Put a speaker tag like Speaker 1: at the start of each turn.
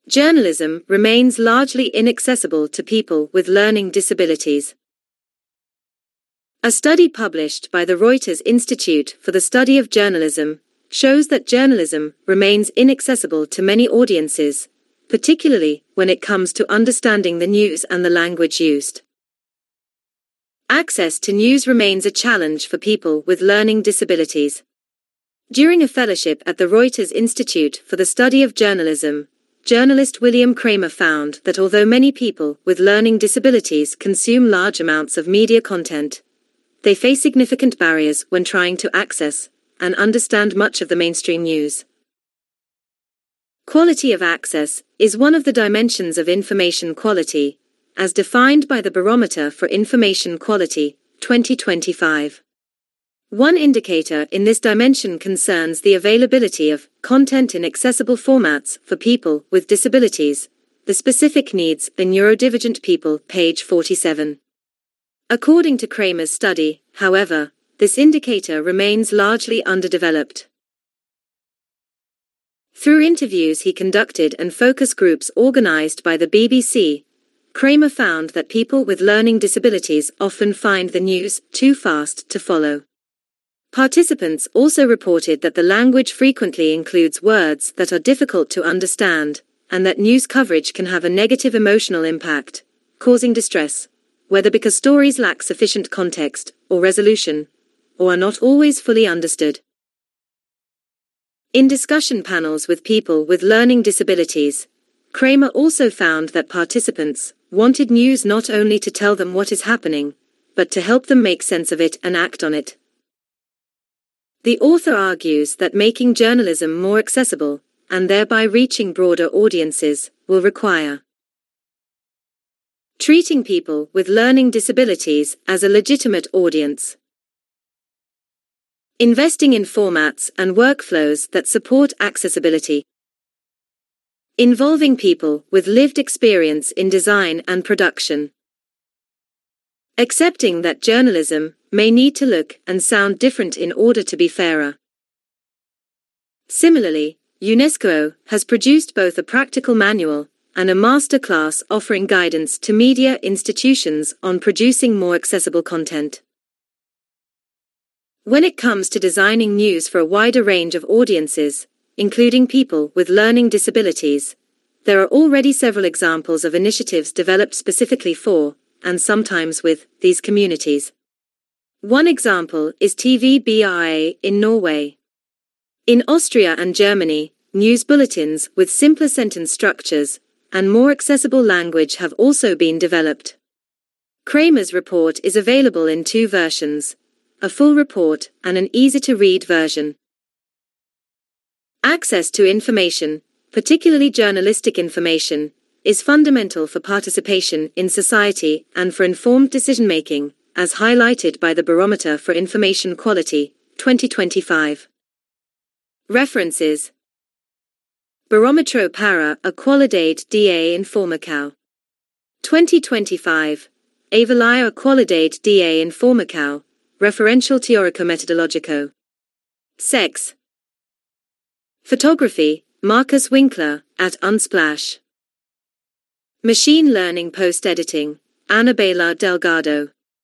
Speaker 1: Journalism remains largely inaccessible to people with learning disabilities. A study published by the Reuters Institute for the Study of Journalism shows that journalism remains inaccessible to many audiences, particularly when it comes to understanding the news and the language used. Access to news remains a challenge for people with learning disabilities. During a fellowship at the Reuters Institute for the Study of Journalism, journalist William Kramer found that although many people with learning disabilities consume large amounts of media content, they face significant barriers when trying to access and understand much of the mainstream news. Quality of access is one of the dimensions of information quality, as defined by the Barometer for Information Quality, 2025. One indicator in this dimension concerns the availability of content in accessible formats for people with disabilities, the specific needs of neurodivergent people, page 47. According to Kramer's study, however, this indicator remains largely underdeveloped. Through interviews he conducted and focus groups organized by the BBC, Kramer found that people with learning disabilities often find the news too fast to follow. Participants also reported that the language frequently includes words that are difficult to understand, and that news coverage can have a negative emotional impact, causing distress, whether because stories lack sufficient context or resolution, or are not always fully understood. In discussion panels with people with learning disabilities, Kramer also found that participants wanted news not only to tell them what is happening, but to help them make sense of it and act on it. The author argues that making journalism more accessible, and thereby reaching broader audiences, will require treating people with learning disabilities as a legitimate audience, investing in formats and workflows that support accessibility, involving people with lived experience in design and production, accepting that journalism may need to look and sound different in order to be fairer. Similarly, UNESCO has produced both a practical manual and a masterclass offering guidance to media institutions on producing more accessible content. When it comes to designing news for a wider range of audiences, including people with learning disabilities, there are already several examples of initiatives developed specifically for, and sometimes with, these communities. One example is TVBRA in Norway. In Austria and Germany, news bulletins with simpler sentence structures and more accessible language have also been developed. Kramer's report is available in two versions, a full report and an easy-to-read version. Access to information, particularly journalistic information, is fundamental for participation in society and for informed decision-making, as highlighted by the Barometer for Information Quality, 2025. References: Barometro para a qualidade da informação. 2025. Avaliar a qualidade da informação. Referential teórico-metodológico. Sex. Photography, Marcus Winkler, at Unsplash. Machine Learning Post-Editing, Ana Bela Delgado.